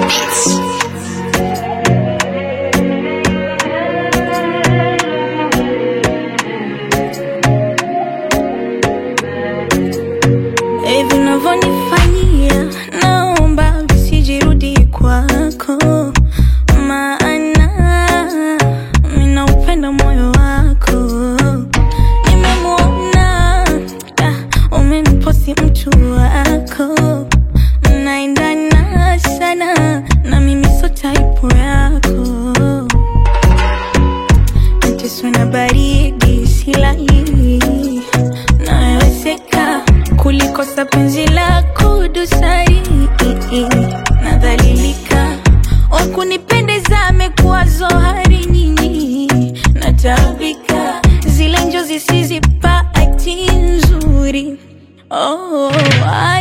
Hivi unavyonifanyia naomba visijirudi kwako, maana mimi naupenda moyo wako. Nimemuona umeniposti mtu wako, mnaendana sana na mimi so type yako. Nateswa na baridi silali, nawezeka kulikosa penzi lako dosari. Nadhalilika, wakunipendeza amekuwa zohari nyinyi. Natabika, zile njozi sizipati nzuri. Oh,